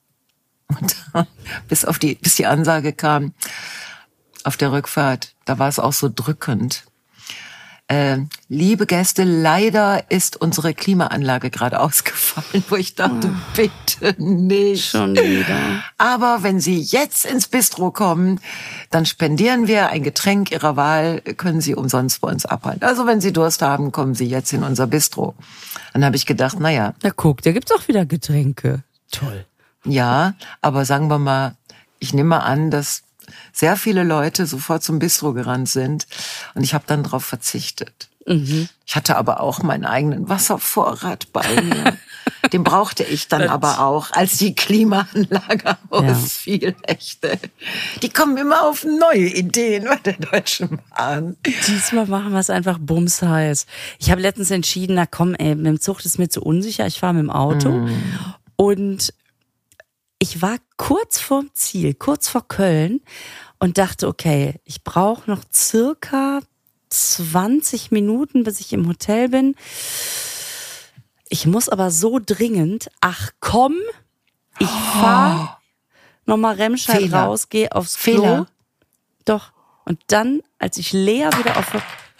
bis die Ansage kam auf der Rückfahrt, da war es auch so drückend. Liebe Gäste, leider ist unsere Klimaanlage gerade ausgefallen, wo ich dachte, bitte nicht.
Schon wieder.
Aber wenn Sie jetzt ins Bistro kommen, dann spendieren wir ein Getränk Ihrer Wahl, können Sie umsonst bei uns abhalten. Also wenn Sie Durst haben, kommen Sie jetzt in unser Bistro. Dann habe ich gedacht, naja.
Na guck, da gibt's auch wieder Getränke. Toll.
Ja, aber sagen wir mal, ich nehme mal an, dass sehr viele Leute sofort zum Bistro gerannt sind und ich habe dann darauf verzichtet. Ich hatte aber auch meinen eigenen Wasservorrat bei mir. Den brauchte ich dann aber auch, als die Klimaanlage ausfiel. Echte. Die kommen immer auf neue Ideen bei der Deutschen Bahn.
Diesmal machen wir es einfach bumsheiß. Ich habe letztens entschieden, na komm, ey, mit dem Zug ist mir zu unsicher, ich fahre mit dem Auto. Und ich war kurz vorm Ziel, kurz vor Köln und dachte, okay, ich brauche noch circa 20 Minuten, bis ich im Hotel bin. Ich muss aber so dringend, ach komm, ich fahre nochmal Remscheid raus, gehe aufs Klo. Doch. Und dann, als ich Lea wieder auf...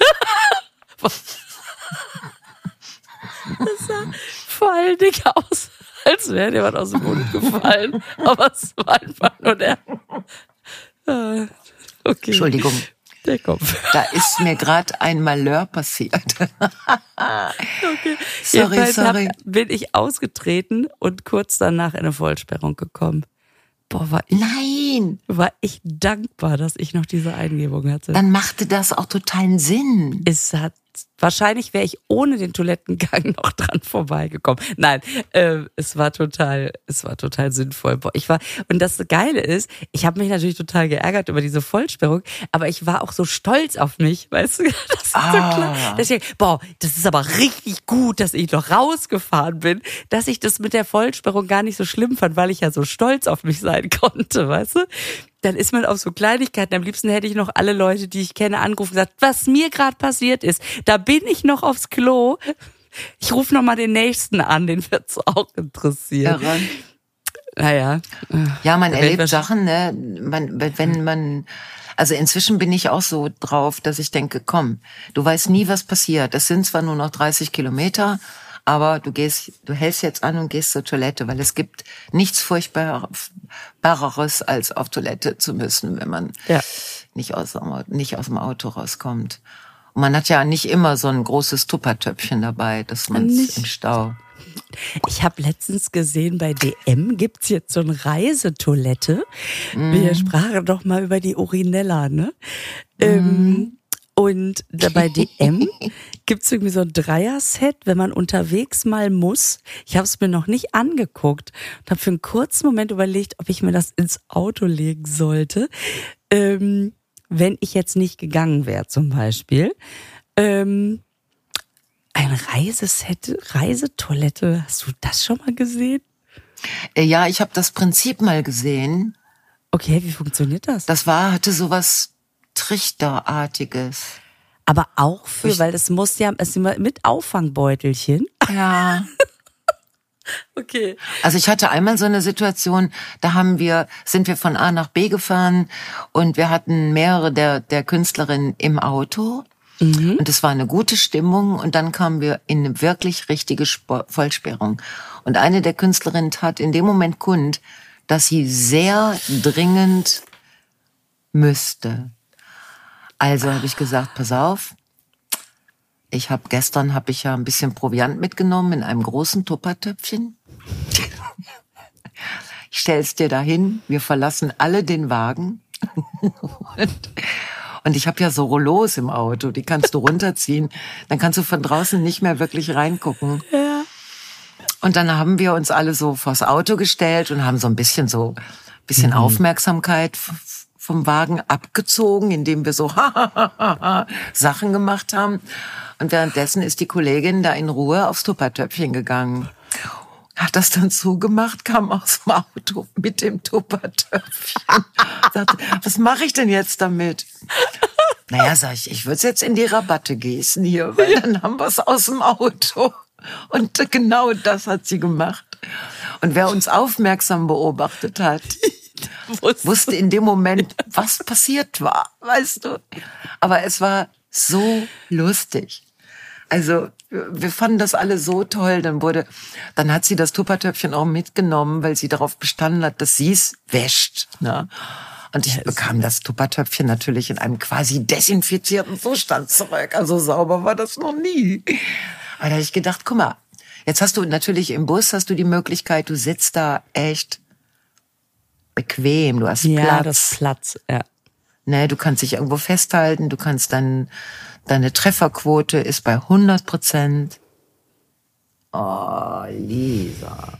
Das sah vor allen Dingen aus, als wäre jemand aus dem Mund gefallen. Aber es war einfach nur der... Okay.
Entschuldigung.
Der Kopf.
Da ist mir gerade ein Malheur passiert.
Okay.
Sorry.
Bin ich ausgetreten und kurz danach in eine Vollsperrung gekommen. Boah, war ich dankbar, dass ich noch diese Eingebung hatte.
Dann machte das auch totalen Sinn.
Wahrscheinlich wäre ich ohne den Toilettengang noch dran vorbeigekommen. Nein, es war total sinnvoll. Boah, und das Geile ist, ich habe mich natürlich total geärgert über diese Vollsperrung, aber ich war auch so stolz auf mich, weißt du? Das ist so klar. Deswegen, das ist aber richtig gut, dass ich noch rausgefahren bin, dass ich das mit der Vollsperrung gar nicht so schlimm fand, weil ich ja so stolz auf mich sein konnte, weißt du? Dann ist man auf so Kleinigkeiten. Am liebsten hätte ich noch alle Leute, die ich kenne, angerufen und gesagt, was mir gerade passiert ist. Da bin ich noch aufs Klo. Ich rufe noch mal den Nächsten an, den wird's auch interessieren. Naja.
Ja, man erlebt Sachen, ne? Also inzwischen bin ich auch so drauf, dass ich denke, komm, du weißt nie, was passiert. Es sind zwar nur noch 30 Kilometer, aber du hältst jetzt an und gehst zur Toilette, weil es gibt nichts Furchtbareres, als auf Toilette zu müssen, wenn man nicht aus dem Auto rauskommt. Und man hat ja nicht immer so ein großes Tuppertöpfchen dabei, dass man es im Stau.
Ich habe letztens gesehen, bei DM gibt's jetzt so eine Reisetoilette. Wir sprachen doch mal über die Urinella, ne? Und bei DM gibt's irgendwie so ein Dreier-Set, wenn man unterwegs mal muss. Ich habe es mir noch nicht angeguckt und habe für einen kurzen Moment überlegt, ob ich mir das ins Auto legen sollte. wenn ich jetzt nicht gegangen wäre zum Beispiel. Ein Reiseset, Reisetoilette, hast du das schon mal gesehen?
Ja, ich habe das Prinzip mal gesehen.
Okay, wie funktioniert das?
Hatte sowas Trichterartiges.
Aber auch weil es muss ja, es immer mit Auffangbeutelchen.
Ja.
Okay.
Also ich hatte einmal so eine Situation, da sind wir von A nach B gefahren und wir hatten mehrere der Künstlerinnen im Auto. Und es war eine gute Stimmung und dann kamen wir in eine wirklich richtige Vollsperrung. Und eine der Künstlerinnen tat in dem Moment kund, dass sie sehr dringend müsste. Also habe ich gesagt, pass auf, gestern habe ich ja ein bisschen Proviant mitgenommen in einem großen Tuppertöpfchen. Ich stell's dir dahin, wir verlassen alle den Wagen. Und ich habe ja so Rollos im Auto, die kannst du runterziehen. Dann kannst du von draußen nicht mehr wirklich reingucken.
Ja.
Und dann haben wir uns alle so vors Auto gestellt und haben so ein bisschen Aufmerksamkeit vom Wagen abgezogen, indem wir so Sachen gemacht haben. Und währenddessen ist die Kollegin da in Ruhe aufs Tuppertöpfchen gegangen. Hat das dann zugemacht, kam aus dem Auto mit dem Tuppertöpfchen. Sagte, was mache ich denn jetzt damit? Naja, sag ich würde es jetzt in die Rabatte gießen hier, weil dann haben wir es aus dem Auto. Und genau das hat sie gemacht. Und wer uns aufmerksam beobachtet hat, wusste in dem Moment, was passiert war, weißt du. Aber es war so lustig. Also wir fanden das alle so toll. Dann hat sie das Tuppertöpfchen auch mitgenommen, weil sie darauf bestanden hat, dass sie es wäscht. Ne? Und ich bekam das Tuppertöpfchen natürlich in einem quasi desinfizierten Zustand zurück. Also sauber war das noch nie. Aber da habe ich gedacht, guck mal, jetzt hast du natürlich im Bus die Möglichkeit, du sitzt da echt bequem, du hast Platz.
Ja, das Platz, ja.
Ne, du kannst dich irgendwo festhalten, du kannst deine Trefferquote ist bei 100%. Oh, Lisa.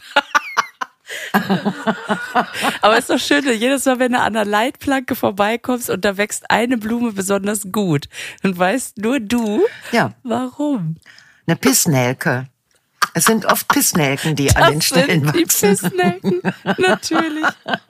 Aber ist doch schön, jedes Mal, wenn du an einer Leitplanke vorbeikommst und da wächst eine Blume besonders gut und weißt nur du, warum.
Eine Pissnelke. Es sind oft Pissnelken, die an den Stellen wachsen.
Die Pissnelken, natürlich.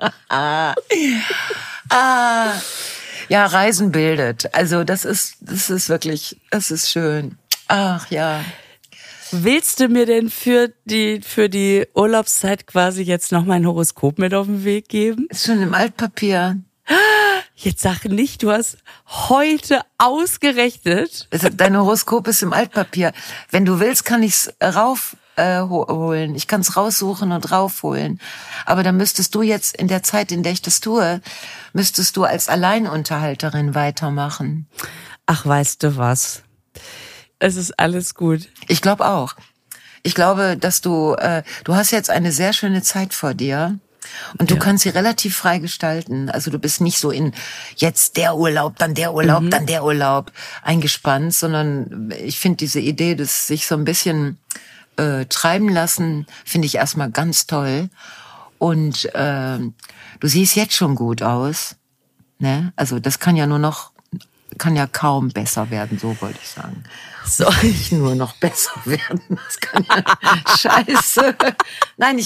Ja, Reisen bildet. Also das ist schön. Ach ja.
Willst du mir denn für die Urlaubszeit quasi jetzt noch mein Horoskop mit auf den Weg geben?
Ist schon im Altpapier.
Jetzt sag nicht, du hast heute ausgerechnet.
Dein Horoskop ist im Altpapier. Wenn du willst, kann ich's holen. Ich kann's raussuchen und raufholen. Aber dann müsstest du jetzt in der Zeit, in der ich das tue, müsstest du als Alleinunterhalterin weitermachen.
Ach, weißt du was? Es ist alles gut.
Ich glaube auch. Ich glaube, dass du hast jetzt eine sehr schöne Zeit vor dir. Und du kannst sie relativ frei gestalten. Also du bist nicht so in jetzt der Urlaub, dann der Urlaub, dann der Urlaub eingespannt, sondern ich finde diese Idee, dass sich so ein bisschen treiben lassen, finde ich erstmal ganz toll. Und du siehst jetzt schon gut aus. Ne? Also das kann ja kaum besser werden, so wollte ich sagen. Soll ich nur noch besser werden? Das kann ja scheiße. Nein,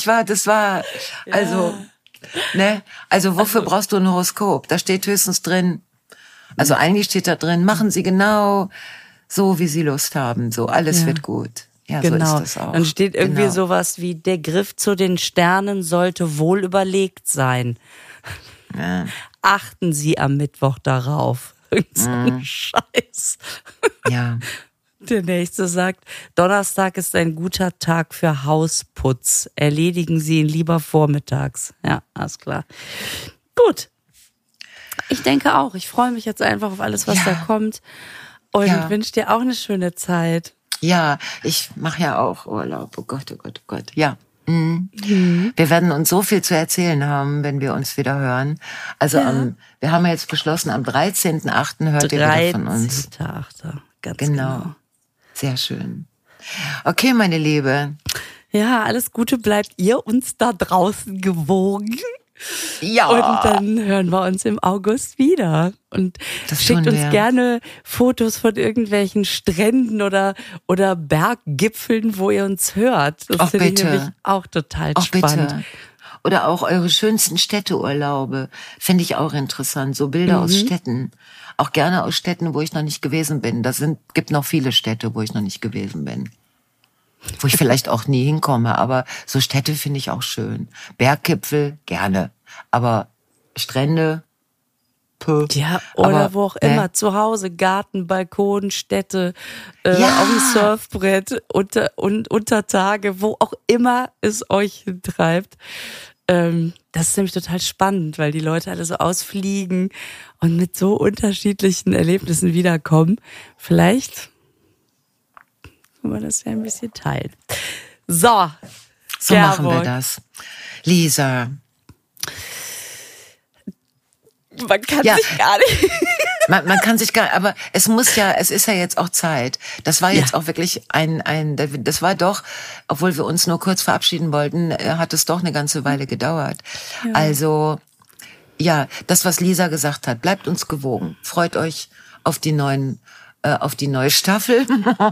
also wofür brauchst du ein Horoskop? Da steht höchstens drin, also eigentlich steht da drin, machen Sie genau so, wie Sie Lust haben, so, alles wird gut. Ja,
genau.
So ist das auch.
Dann steht irgendwie sowas wie, der Griff zu den Sternen sollte wohl überlegt sein.
Ja.
Achten Sie am Mittwoch darauf. So ein Scheiß.
Ja.
Der nächste sagt, Donnerstag ist ein guter Tag für Hausputz. Erledigen Sie ihn lieber vormittags. Ja, alles klar. Gut. Ich denke auch. Ich freue mich jetzt einfach auf alles, was da kommt. Und wünsche dir auch eine schöne Zeit.
Ja, ich mache ja auch Urlaub. Oh Gott, oh Gott, oh Gott. Ja. Wir werden uns so viel zu erzählen haben, wenn wir uns wieder hören. Also wir haben jetzt beschlossen, am 13.8. hört ihr wieder von uns.
13.8. Ganz
genau. Sehr schön. Okay, meine Liebe.
Ja, alles Gute, bleibt ihr uns da draußen gewogen.
Ja.
Und dann hören wir uns im August wieder. Und
Das
schickt
tun
uns
wir.
gerne Fotos von irgendwelchen Stränden oder Berggipfeln, wo ihr uns hört. Das
Ach,
finde ich
bitte.
nämlich auch total
Auch
spannend.
bitte. Oder auch eure schönsten Städteurlaube. Finde ich auch interessant. So Bilder aus Städten. Auch gerne aus Städten, wo ich noch nicht gewesen bin. Gibt noch viele Städte, wo ich noch nicht gewesen bin. Wo ich vielleicht auch nie hinkomme. Aber so Städte finde ich auch schön. Berggipfel, gerne. Aber Strände,
Ja, oder
Aber,
wo auch immer, zu Hause, Garten, Balkon, Städte,
Ja.
auf dem Surfbrett, unter Tage, wo auch immer es euch treibt. Das ist nämlich total spannend, weil die Leute alle so ausfliegen und mit so unterschiedlichen Erlebnissen wiederkommen. Vielleicht kann man das ja ein bisschen teilen. So,
So machen wir das. Lisa.
Man kann
Ja.
sich gar nicht...
Man kann sich gar, aber es ist ja jetzt auch Zeit. Das war jetzt auch wirklich das war doch, obwohl wir uns nur kurz verabschieden wollten, hat es doch eine ganze Weile gedauert. Ja. Also, ja, das, was Lisa gesagt hat, bleibt uns gewogen. Freut euch auf die neue Staffel.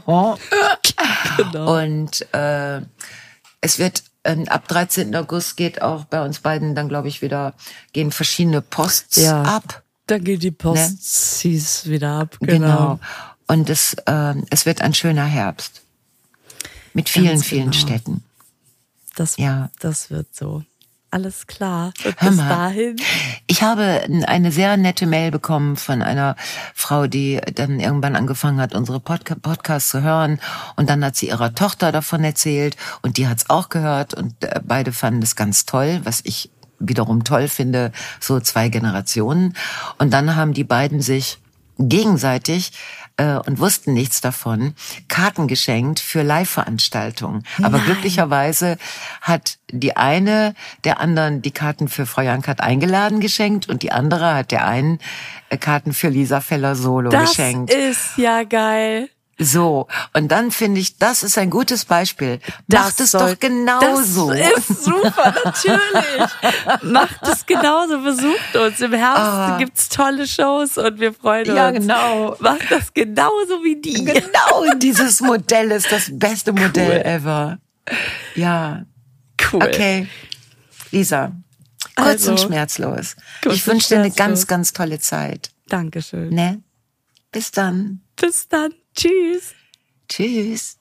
Genau.
Und, es wird, ab 13. August geht auch bei uns beiden dann, glaube ich, gehen verschiedene Posts ab.
Dann geht die Post wieder ab.
Genau. Und es wird ein schöner Herbst. Mit vielen, vielen Städten.
Das wird so. Alles klar. Und
Hör
bis
mal,
dahin.
Ich habe eine sehr nette Mail bekommen von einer Frau, die dann irgendwann angefangen hat, unsere Podcasts zu hören. Und dann hat sie ihrer Tochter davon erzählt. Und die hat es auch gehört. Und beide fanden es ganz toll, was ich wiederum toll finde, so 2 Generationen. Und dann haben die beiden sich gegenseitig und wussten nichts davon, Karten geschenkt für Live-Veranstaltungen. Aber glücklicherweise hat die eine der anderen die Karten für Frau Jankert eingeladen geschenkt und die andere hat der einen Karten für Lisa Feller Solo geschenkt.
Das ist ja geil.
So, und dann finde ich, das ist ein gutes Beispiel. Macht es doch genauso.
Das ist super, natürlich. Macht es genauso, besucht uns. Im Herbst gibt's tolle Shows und wir freuen uns.
Ja, genau.
Macht das genauso wie die.
Genau, dieses Modell ist das beste Modell ever. Ja.
Cool.
Okay, Lisa, kurz und schmerzlos. Ich wünsche dir eine ganz, ganz tolle Zeit.
Dankeschön.
Ne? Bis dann.
Bis dann. Tschüss.
Tschüss.